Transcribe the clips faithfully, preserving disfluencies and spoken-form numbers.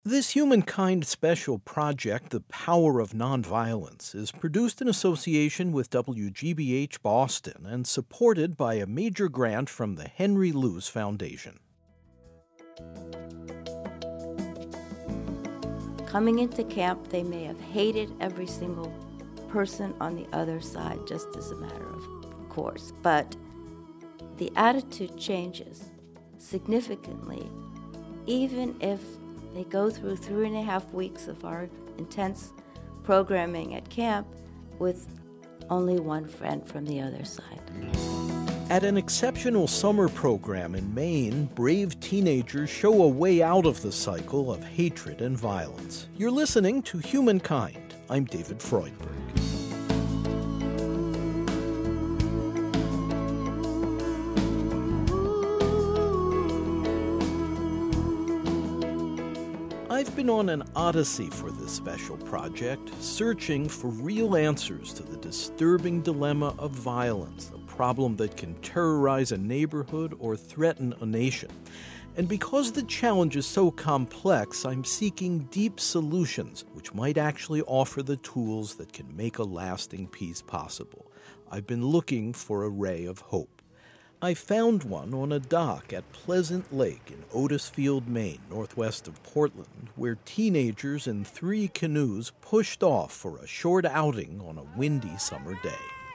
This Humankind special project, The Power of Nonviolence, is produced in association with W G B H Boston and supported by a major grant from the Henry Luce Foundation. Coming into camp, they may have hated every single person on the other side, just as a matter of course. But the attitude changes significantly, even if they go through three and a half weeks of our intense programming at camp with only one friend from the other side. At an exceptional summer program in Maine, brave teenagers show a way out of the cycle of hatred and violence. You're listening to Humankind. I'm David Freudberg. I've been on an odyssey for this special project, searching for real answers to the disturbing dilemma of violence, a problem that can terrorize a neighborhood or threaten a nation. And because the challenge is so complex, I'm seeking deep solutions which might actually offer the tools that can make a lasting peace possible. I've been looking for a ray of hope. I found one on a dock at Pleasant Lake in Otisfield, Maine, northwest of Portland, where teenagers in three canoes pushed off for a short outing on a windy summer day.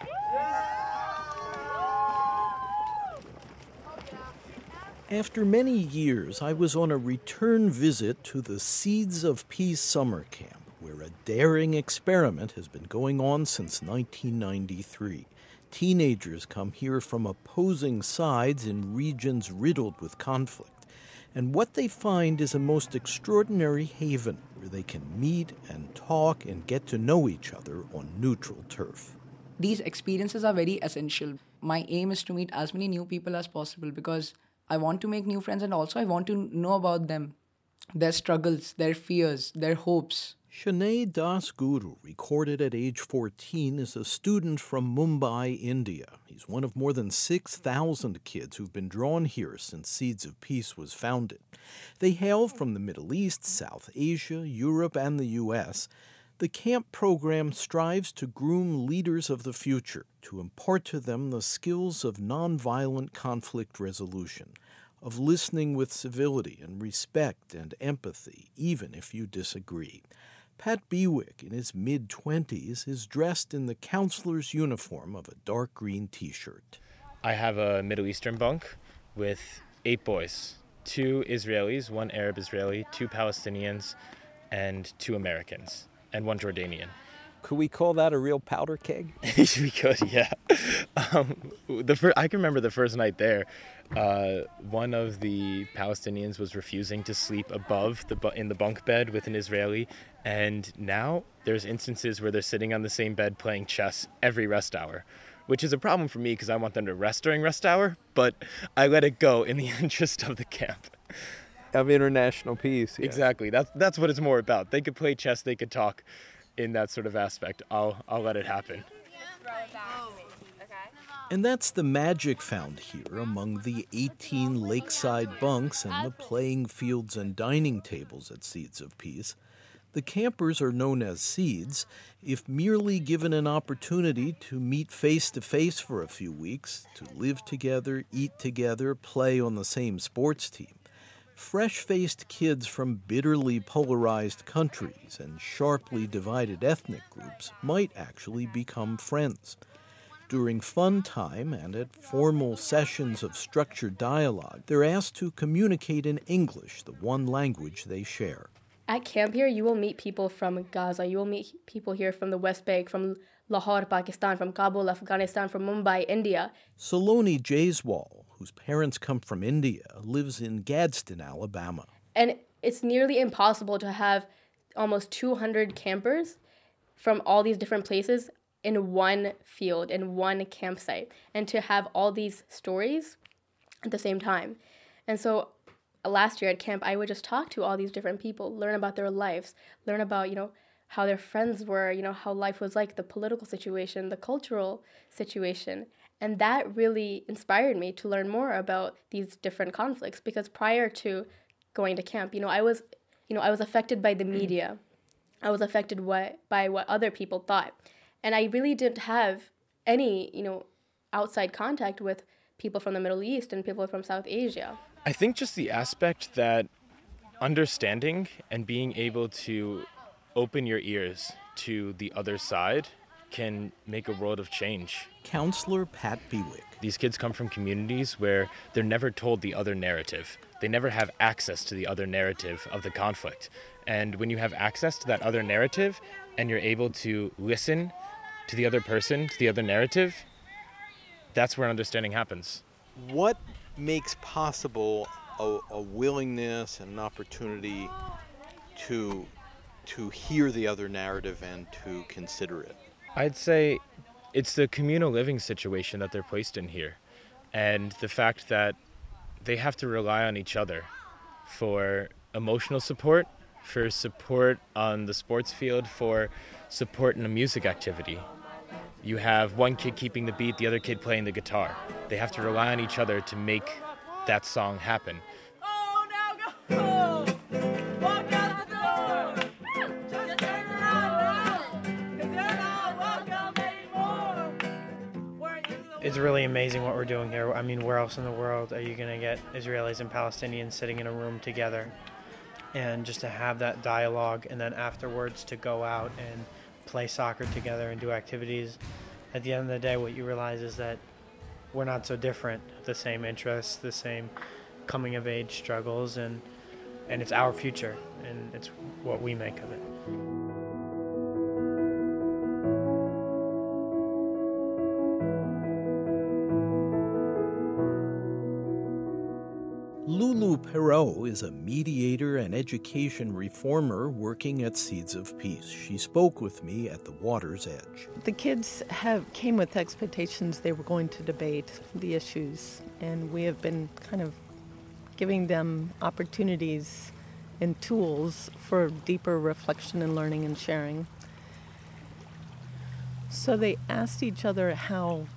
After many years, I was on a return visit to the Seeds of Peace summer camp, where a daring experiment has been going on since nineteen ninety-three. Teenagers come here from opposing sides in regions riddled with conflict. And what they find is a most extraordinary haven where they can meet and talk and get to know each other on neutral turf. These experiences are very essential. My aim is to meet as many new people as possible because I want to make new friends and also I want to know about them, their struggles, their fears, their hopes. Shanay Das Guru, recorded at age fourteen, is a student from Mumbai, India. He's one of more than six thousand kids who've been drawn here since Seeds of Peace was founded. They hail from the Middle East, South Asia, Europe, and the U S. The camp program strives to groom leaders of the future, to impart to them the skills of nonviolent conflict resolution, of listening with civility and respect and empathy, even if you disagree. Pat Bewick, in his mid-twenties, is dressed in the counselor's uniform of a dark green T-shirt. I have a Middle Eastern bunk with eight boys, two Israelis, one Arab Israeli, two Palestinians, and two Americans, and one Jordanian. Could we call that a real powder keg? We could, yeah. Um, the fir- I can remember the first night there, uh, one of the Palestinians was refusing to sleep above the bu- in the bunk bed with an Israeli, and now there's instances where they're sitting on the same bed playing chess every rest hour, which is a problem for me because I want them to rest during rest hour, but I let it go in the interest of the camp. Of international peace. Yeah. Exactly. That's that's what it's more about. They could play chess, they could talk in that sort of aspect. I'll I'll let it happen. And that's the magic found here among the eighteen lakeside bunks and the playing fields and dining tables at Seeds of Peace. The campers are known as Seeds. If merely given an opportunity to meet face-to-face for a few weeks, to live together, eat together, play on the same sports team, fresh-faced kids from bitterly polarized countries and sharply divided ethnic groups might actually become friends. During fun time and at formal sessions of structured dialogue, they're asked to communicate in English, the one language they share. At camp here, you will meet people from Gaza. You will meet people here from the West Bank, from Lahore, Pakistan, from Kabul, Afghanistan, from Mumbai, India. Saloni Jaiswal, whose parents come from India, lives in Gadsden, Alabama. And it's nearly impossible to have almost two hundred campers from all these different places in one field, in one campsite, and to have all these stories at the same time. And so last year at camp, I would just talk to all these different people, learn about their lives, learn about, you know, how their friends were, you know, how life was like, the political situation, the cultural situation. And that really inspired me to learn more about these different conflicts, because prior to going to camp, you know, I was you know, I was affected by the media. I was affected what, by what other people thought. And I really didn't have any, you know, outside contact with people from the Middle East and people from South Asia. I think just the aspect that understanding and being able to open your ears to the other side can make a world of change. Counselor Pat Bewick. These kids come from communities where they're never told the other narrative. They never have access to the other narrative of the conflict. And when you have access to that other narrative and you're able to listen to the other person, to the other narrative, that's where understanding happens. What makes possible a, a willingness and an opportunity to to hear the other narrative and to consider it? I'd say it's the communal living situation that they're placed in here, and the fact that they have to rely on each other for emotional support, for support on the sports field, for support in a music activity. You have one kid keeping the beat, the other kid playing the guitar. They have to rely on each other to make that song happen. Oh, now go! Walk out the door! Just turn around, 'cause you're not welcome anymore. It's really amazing what we're doing here. I mean, where else in the world are you going to get Israelis and Palestinians sitting in a room together? And just to have that dialogue, and then afterwards to go out and play soccer together and do activities. At the end of the day, what you realize is that we're not so different. The same interests, the same coming of age struggles, and and it's our future, and it's what we make of it. Lulu Perot is a mediator and education reformer working at Seeds of Peace. She spoke with me at the water's edge. The kids have came with expectations they were going to debate the issues, and we have been kind of giving them opportunities and tools for deeper reflection and learning and sharing. So they asked each other how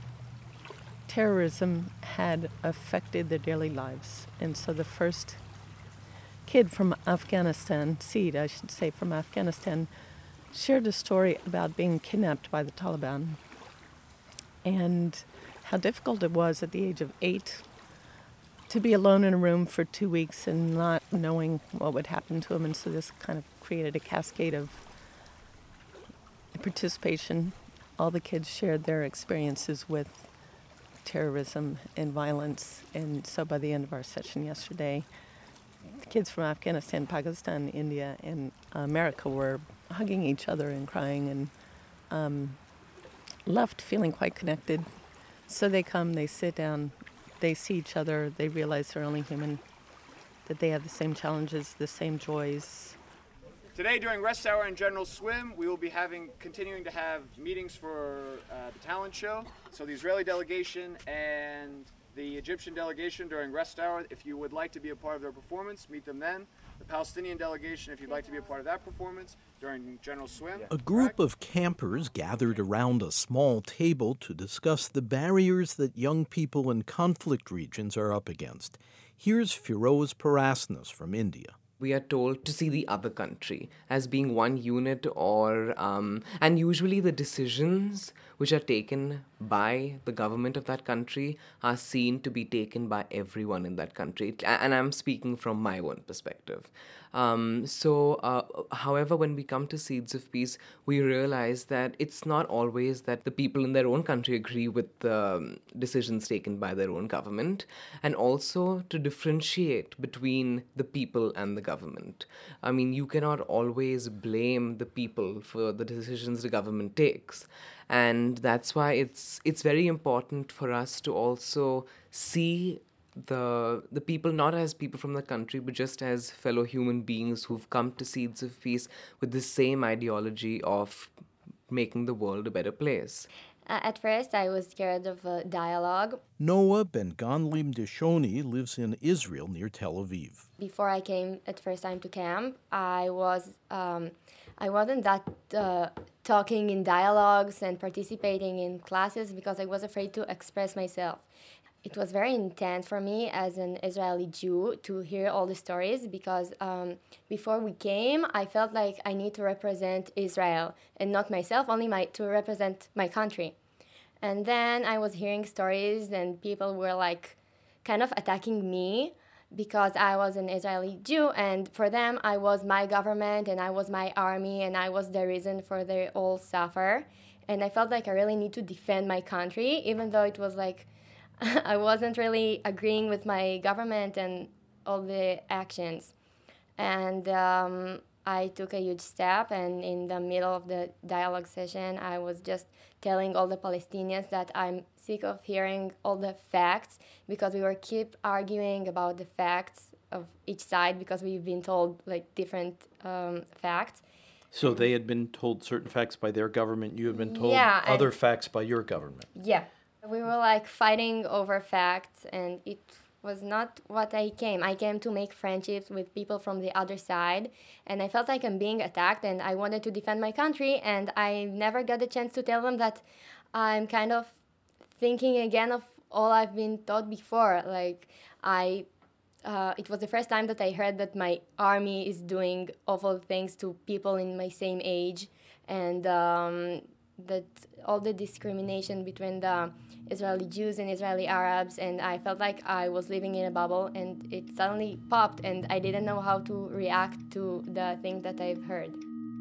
terrorism had affected their daily lives. And so the first kid from Afghanistan, Seed, I should say, from Afghanistan, shared a story about being kidnapped by the Taliban and how difficult it was at the age of eight to be alone in a room for two weeks and not knowing what would happen to him. And so this kind of created a cascade of participation. All the kids shared their experiences with terrorism and violence. And so by the end of our session yesterday, the kids from Afghanistan, Pakistan, India, and America were hugging each other and crying and um, left feeling quite connected. So they come, they sit down, they see each other, they realize they're only human, that they have the same challenges, the same joys. Today during Rest Hour and General Swim, we will be having continuing to have meetings for uh, the talent show. So the Israeli delegation and the Egyptian delegation during Rest Hour, if you would like to be a part of their performance, meet them then. The Palestinian delegation, if you'd like to be a part of that performance during General Swim. A group of campers gathered around a small table to discuss the barriers that young people in conflict regions are up against. Here's Firoz Parasnas from India. We are told to see the other country as being one unit, or um, and usually the decisions which are taken by the government of that country are seen to be taken by everyone in that country. And I'm speaking from my own perspective. Um, so, uh, however, when we come to Seeds of Peace, we realize that it's not always that the people in their own country agree with the um, decisions taken by their own government, and also to differentiate between the people and the government. I mean, you cannot always blame the people for the decisions the government takes. And that's why it's it's very important for us to also see the the people not as people from the country, but just as fellow human beings who've come to Seeds of Peace with the same ideology of making the world a better place. Uh, at first, I was scared of uh, dialogue. Noah Ben Ganlim Deshoni lives in Israel near Tel Aviv. Before I came at first time to camp, I was um, I wasn't that uh, talking in dialogues and participating in classes because I was afraid to express myself. it was very intense for me as an Israeli Jew to hear all the stories because um, before we came, I felt like I need to represent Israel and not myself, only my to represent my country. And then I was hearing stories and people were like kind of attacking me because I was an Israeli Jew, and for them I was my government and I was my army and I was the reason for their all suffer. And I felt like I really need to defend my country, even though it was like I wasn't really agreeing with my government and all the actions. And um, I took a huge step, and in the middle of the dialogue session, I was just telling all the Palestinians that I'm sick of hearing all the facts, because we were keep arguing about the facts of each side because we've been told like different um, facts. So they had been told certain facts by their government, you had been told Yeah, other and- facts by your government. Yeah. We were like fighting over facts, and it was not what I came. I came to make friendships with people from the other side, and I felt like I'm being attacked, and I wanted to defend my country, and I never got the chance to tell them that I'm kind of thinking again of all I've been taught before. Like, I, uh, it was the first time that I heard that my army is doing awful things to people in my same age, and um, that all the discrimination between the Israeli Jews and Israeli Arabs, and I felt like I was living in a bubble, and it suddenly popped, and I didn't know how to react to the thing that I've heard.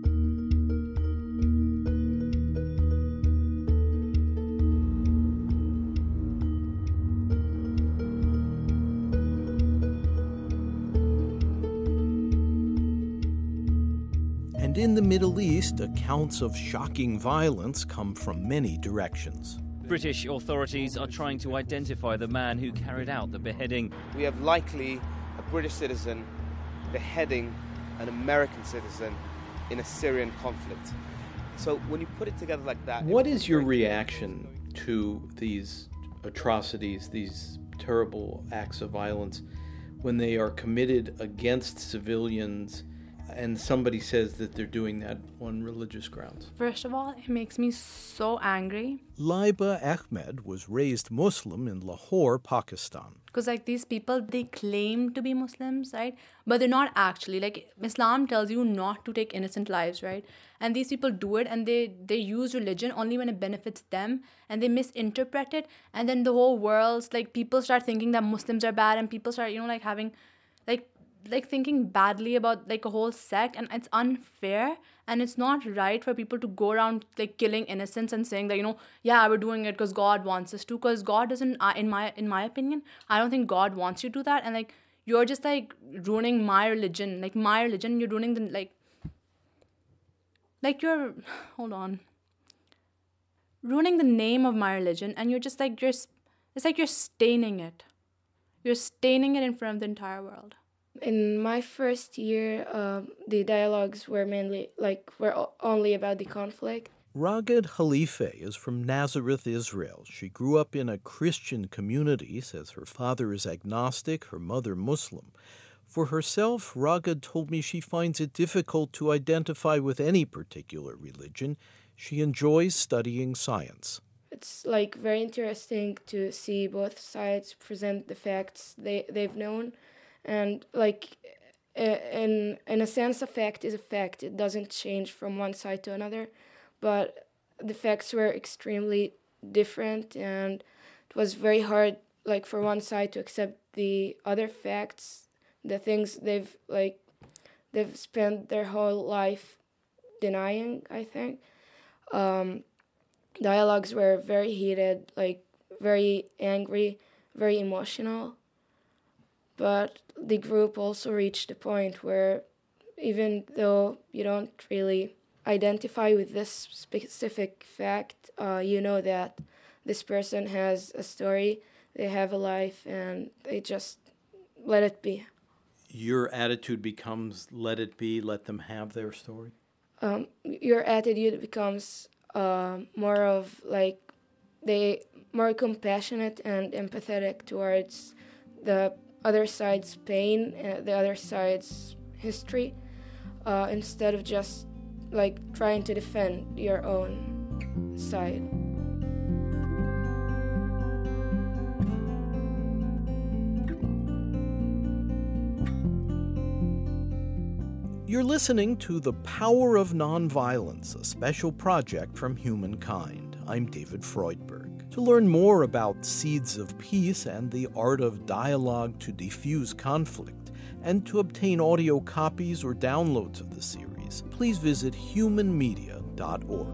And in the Middle East, accounts of shocking violence come from many directions. British authorities are trying to identify the man who carried out the beheading. We have likely a British citizen beheading an American citizen in a Syrian conflict. So when you put it together like that... What is your reaction to these atrocities, these terrible acts of violence, when they are committed against civilians and somebody says that they're doing that on religious grounds? First of all, it makes me so angry. Laiba Ahmed was raised Muslim in Lahore, Pakistan. Because, like, these people, they claim to be Muslims, right? But they're not actually. Like, Islam tells you not to take innocent lives, right? And these people do it, and they, they use religion only when it benefits them, and they misinterpret it. And then the whole world's, like, people start thinking that Muslims are bad, and people start, you know, like, having, like, like thinking badly about like a whole sect, and it's unfair, and it's not right for people to go around like killing innocents and saying that, you know, yeah, we're doing it because God wants us to, because God doesn't, uh, in my in my opinion, I don't think God wants you to do that. And like, you're just like ruining my religion, like my religion, you're ruining the like like you're hold on ruining the name of my religion, and you're just like, you're it's like you're staining it you're staining it in front of the entire world. In my first year, uh, the dialogues were mainly, like, were o- only about the conflict. Raged Khalife is from Nazareth, Israel. She grew up in a Christian community, says her father is agnostic, her mother Muslim. For herself, Raged told me she finds it difficult to identify with any particular religion. She enjoys studying science. It's, like, very interesting to see both sides present the facts they, they've known. And, like, in in a sense, a fact is a fact. It doesn't change from one side to another. But the facts were extremely different, and it was very hard, like, for one side to accept the other facts, the things they've, like, they've spent their whole life denying, I think. Um, dialogues were very heated, like, very angry, very emotional. But the group also reached a point where, even though you don't really identify with this specific fact, uh, you know that this person has a story, they have a life, and they just let it be. Your attitude becomes let it be, let them have their story? Um, your attitude becomes uh, more of, like, they more compassionate and empathetic towards the other side's pain, uh, the other side's history, uh, instead of just, like, trying to defend your own side. You're listening to The Power of Nonviolence, a special project from Humankind. I'm David Freudberg. To learn more about Seeds of Peace and the art of dialogue to defuse conflict, and to obtain audio copies or downloads of the series, please visit human media dot org.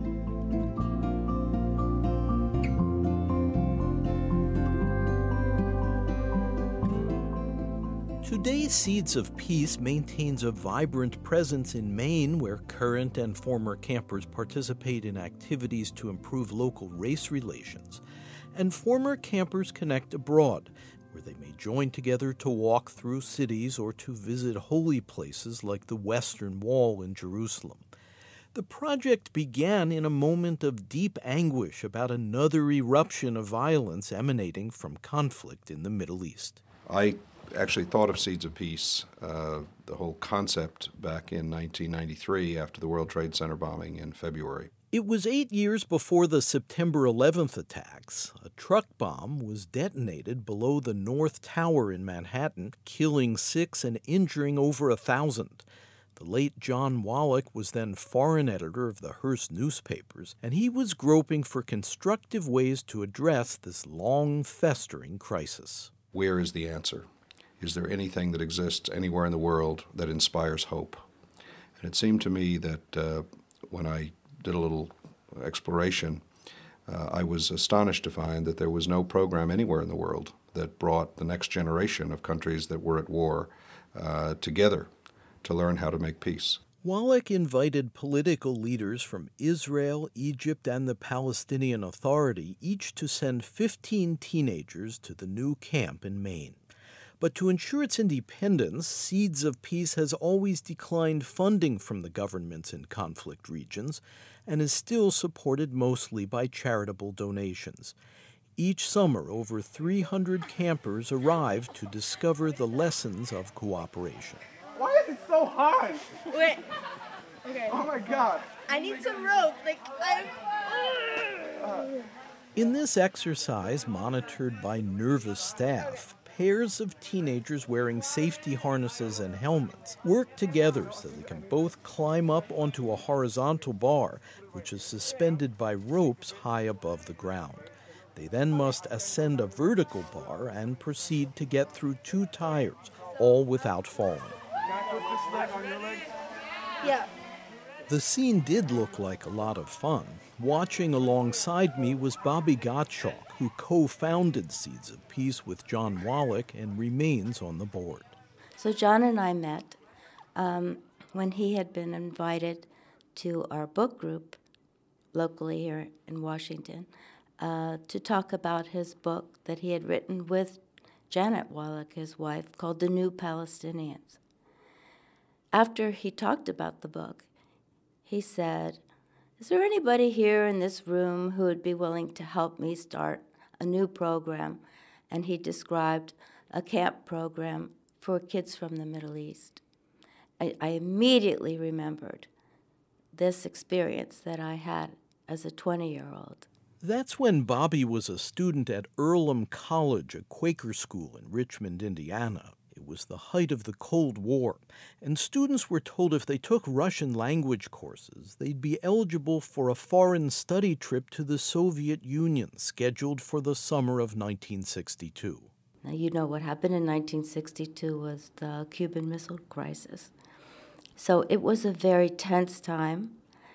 Today, Seeds of Peace maintains a vibrant presence in Maine, where current and former campers participate in activities to improve local race relations, and former campers connect abroad, where they may join together to walk through cities or to visit holy places like the Western Wall in Jerusalem. The project began in a moment of deep anguish about another eruption of violence emanating from conflict in the Middle East. I actually thought of Seeds of Peace, uh, the whole concept, back in nineteen ninety-three after the World Trade Center bombing in February. It was eight years before the September eleventh attacks. A truck bomb was detonated below the North Tower in Manhattan, killing six and injuring over a thousand. The late John Wallach was then foreign editor of the Hearst newspapers, and he was groping for constructive ways to address this long-festering crisis. Where is the answer? Is there anything that exists anywhere in the world that inspires hope? And it seemed to me that uh, when I did a little exploration, uh, I was astonished to find that there was no program anywhere in the world that brought the next generation of countries that were at war uh, together to learn how to make peace. Wallach invited political leaders from Israel, Egypt, and the Palestinian Authority each to send fifteen teenagers to the new camp in Maine. But to ensure its independence, Seeds of Peace has always declined funding from the governments in conflict regions and is still supported mostly by charitable donations. Each summer, over three hundred campers arrive to discover the lessons of cooperation. Why is it so hard? Wait. Okay. Oh my god. I need some rope. Like, I'm. In this exercise, monitored by nervous staff, pairs of teenagers wearing safety harnesses and helmets work together so they can both climb up onto a horizontal bar, which is suspended by ropes high above the ground. They then must ascend a vertical bar and proceed to get through two tires, all without falling. Can I put this leg on your leg? Yeah. The scene did look like a lot of fun. Watching alongside me was Bobby Gottschalk, who co-founded Seeds of Peace with John Wallach and remains on the board. So John and I met um, when he had been invited to our book group locally here in Washington uh, to talk about his book that he had written with Janet Wallach, his wife, called The New Palestinians. After he talked about the book, he said, "Is there anybody here in this room who would be willing to help me start a new program?" And he described a camp program for kids from the Middle East. I, I immediately remembered this experience that I had as a twenty-year-old. That's when Bobby was a student at Earlham College, a Quaker school in Richmond, Indiana. It was the height of the Cold War, and students were told if they took Russian language courses, they'd be eligible for a foreign study trip to the Soviet Union, scheduled for the summer of nineteen sixty-two. Now, you know what happened in nineteen sixty-two was the Cuban Missile Crisis. So it was a very tense time.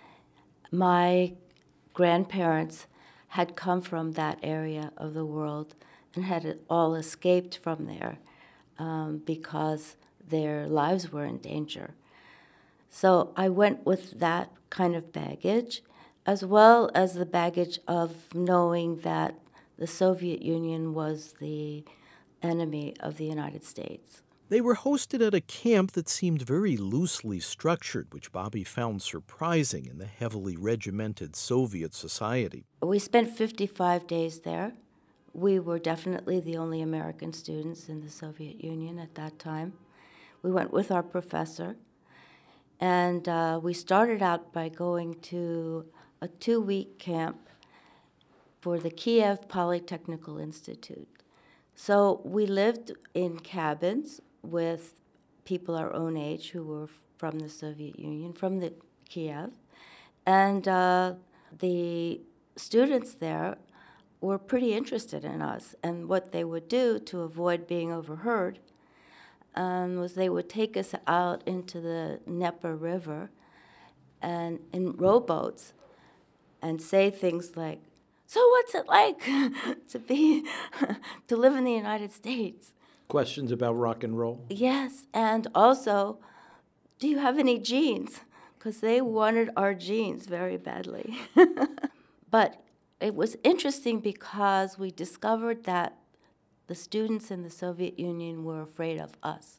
My grandparents had come from that area of the world and had all escaped from there. Um, because their lives were in danger. So I went with that kind of baggage, as well as the baggage of knowing that the Soviet Union was the enemy of the United States. They were hosted at a camp that seemed very loosely structured, which Bobby found surprising in the heavily regimented Soviet society. We spent fifty-five days there. We were definitely the only American students in the Soviet Union at that time. We went with our professor, and uh, we started out by going to a two-week camp for the Kiev Polytechnical Institute. So we lived in cabins with people our own age who were from the Soviet Union, from the Kiev. And uh, the students there were pretty interested in us. And what they would do to avoid being overheard um, was they would take us out into the Dnieper River and in rowboats and say things like, "So what's it like to be to live in the United States?" Questions about rock and roll? Yes, and also, do you have any genes? Because they wanted our genes very badly. But it was interesting because we discovered that the students in the Soviet Union were afraid of us.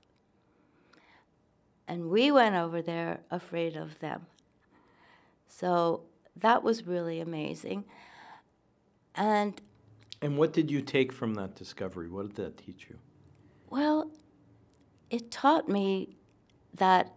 And we went over there afraid of them. So that was really amazing. And And what did you take from that discovery? What did that teach you? well, it taught me that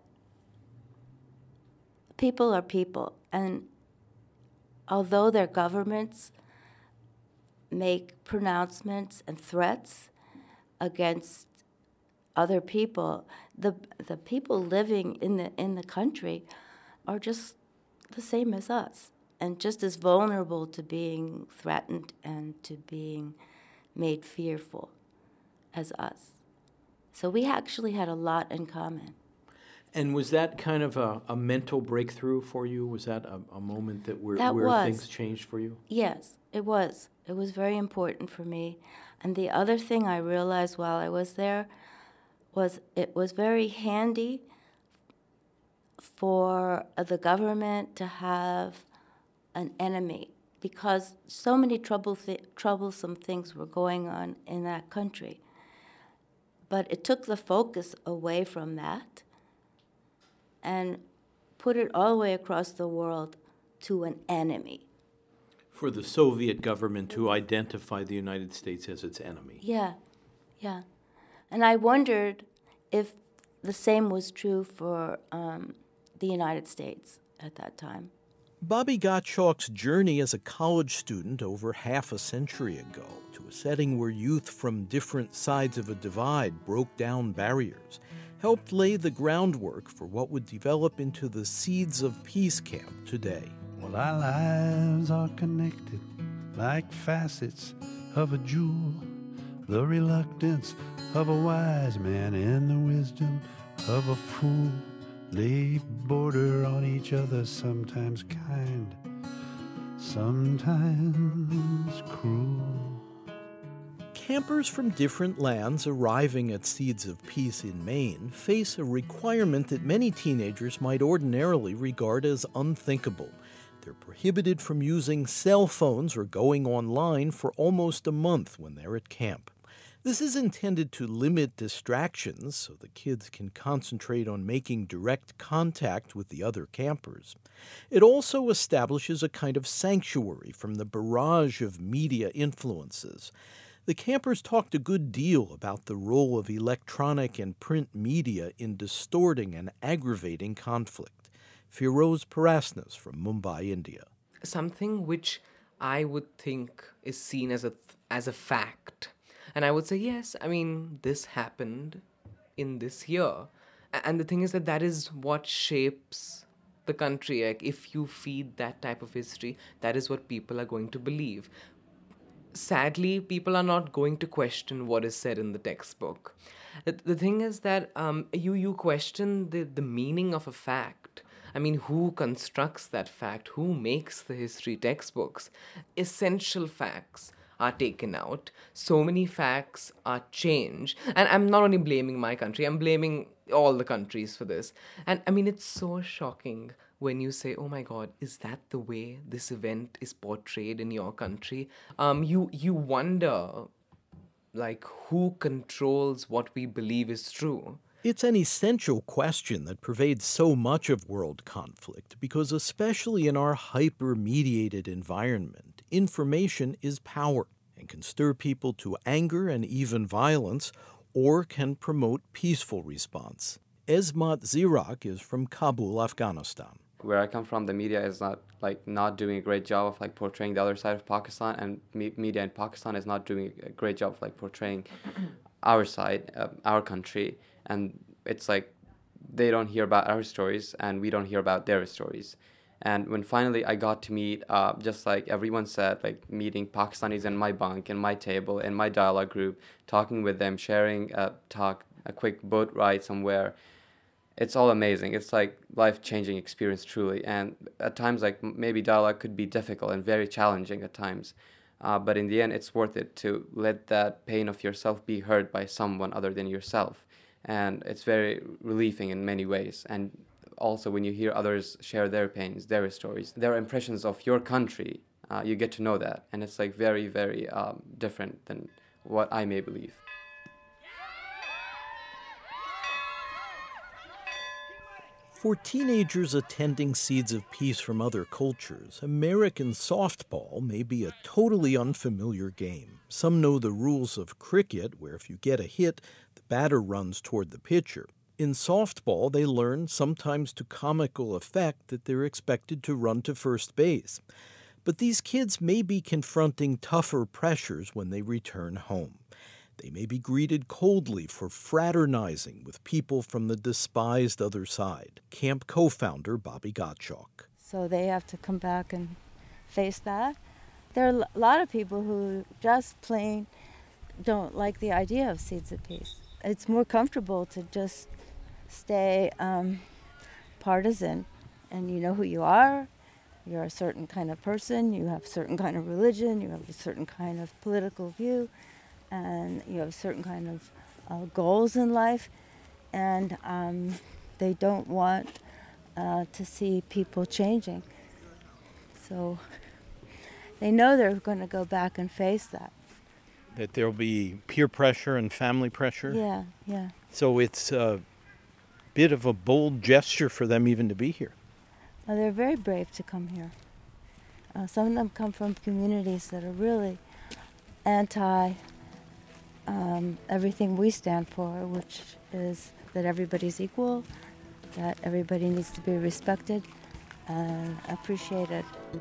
people are people. And although their governments make pronouncements and threats against other people, the the people living in the in the country are just the same as us and just as vulnerable to being threatened and to being made fearful as us. So we actually had a lot in common. And was that kind of a, a mental breakthrough for you? Was that a, a moment that where, That where was. things changed for you? Yes, it was. It was very important for me. And the other thing I realized while I was there was it was very handy for the government to have an enemy because so many trouble th- troublesome things were going on in that country. But it took the focus away from that and put it all the way across the world to an enemy. For the Soviet government to identify the United States as its enemy. Yeah, yeah. And I wondered if the same was true for um, the United States at that time. Bobby Gottschalk's journey as a college student over half a century ago to a setting where youth from different sides of a divide broke down barriers helped lay the groundwork for what would develop into the Seeds of Peace camp today. Well, our lives are connected like facets of a jewel, the reluctance of a wise man and the wisdom of a fool. They border on each other, sometimes kind, sometimes cruel. Campers from different lands arriving at Seeds of Peace in Maine face a requirement that many teenagers might ordinarily regard as unthinkable. They're prohibited from using cell phones or going online for almost a month when they're at camp. This is intended to limit distractions so the kids can concentrate on making direct contact with the other campers. It also establishes a kind of sanctuary from the barrage of media influences. The campers talked a good deal about the role of electronic and print media in distorting and aggravating conflict. Firoz Parasnas from Mumbai, India. Something which I would think is seen as a as a fact. And I would say, yes, I mean, this happened in this year. And the thing is that that is what shapes the country. Like, if you feed that type of history, that is what people are going to believe. Sadly, people are not going to question what is said in the textbook. The, the thing is that um, you, you question the, the meaning of a fact. I mean, who constructs that fact? Who makes the history textbooks? Essential facts are taken out. So many facts are changed. And I'm not only blaming my country, I'm blaming all the countries for this. And I mean, it's so shocking when you say, oh my God, is that the way this event is portrayed in your country? Um, you, you wonder, like, who controls what we believe is true? It's an essential question that pervades so much of world conflict because, especially in our hyper-mediated environment, information is power and can stir people to anger and even violence or can promote peaceful response. Esmat Zirak is from Kabul, Afghanistan. Where I come from, the media is not like not doing a great job of like portraying the other side of Pakistan, and me- media in Pakistan is not doing a great job of like portraying our side, uh, our country. And it's like they don't hear about our stories and we don't hear about their stories. And when finally I got to meet, uh, just like everyone said, like meeting Pakistanis in my bunk, in my table, in my dialogue group, talking with them, sharing a talk, a quick boat ride somewhere, it's all amazing. It's like life-changing experience, truly. And at times, like maybe dialogue could be difficult and very challenging at times. Uh, but in the end, it's worth it to let that pain of yourself be heard by someone other than yourself. And it's very relieving in many ways. And also when you hear others share their pains, their stories, their impressions of your country, uh, you get to know that. And it's like very, very um, different than what I may believe. For teenagers attending Seeds of Peace from other cultures, American softball may be a totally unfamiliar game. Some know the rules of cricket, where if you get a hit, the batter runs toward the pitcher. In softball, they learn, sometimes to comical effect, that they're expected to run to first base. But these kids may be confronting tougher pressures when they return home. They may be greeted coldly for fraternizing with people from the despised other side. Camp co-founder Bobby Gottschalk. So they have to come back and face that. There are a lot of people who just plain don't like the idea of Seeds of Peace. It's more comfortable to just stay um, partisan, and you know who you are. You're a certain kind of person. You have a certain kind of religion. You have a certain kind of political view. And you have certain kind of uh, goals in life, and um, they don't want uh, to see people changing. So they know they're going to go back and face that. That there'll be peer pressure and family pressure? Yeah, yeah. So it's a bit of a bold gesture for them even to be here. Uh, they're very brave to come here. Uh, some of them come from communities that are really anti Um, everything we stand for, which is that everybody's equal, that everybody needs to be respected and appreciated.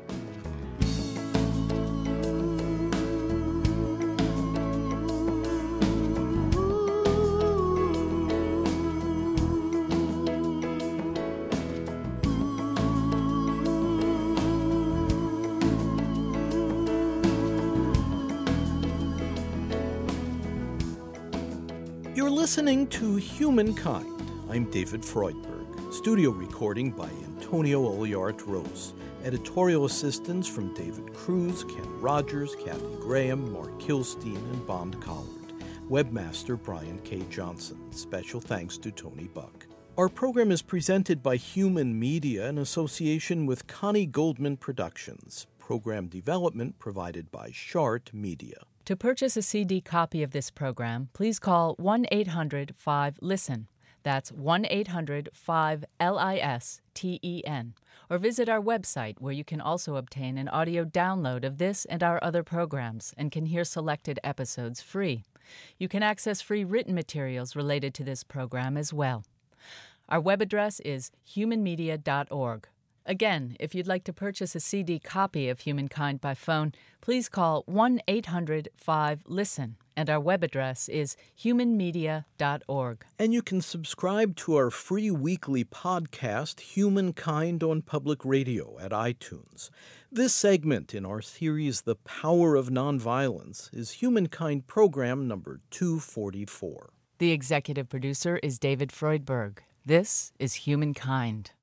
You're listening to Humankind. I'm David Freudberg. Studio recording by Antonio Oliart-Rose. Editorial assistance from David Cruz, Ken Rogers, Kathy Graham, Mark Kilstein, and Bond Collard. Webmaster Brian K. Johnson. Special thanks to Tony Buck. Our program is presented by Human Media in association with Connie Goldman Productions. Program development provided by Shart Media. To purchase a C D copy of this program, please call one eight hundred five LISTEN. That's one eight hundred five L I S T E N. Or visit our website, where you can also obtain an audio download of this and our other programs and can hear selected episodes free. You can access free written materials related to this program as well. Our web address is human media dot org. Again, if you'd like to purchase a C D copy of Humankind by phone, please call one eight hundred five LISTEN, and our web address is human media dot org. And you can subscribe to our free weekly podcast, Humankind on Public Radio, at iTunes. This segment in our series, The Power of Nonviolence, is Humankind program number two forty-four. The executive producer is David Freudberg. This is Humankind.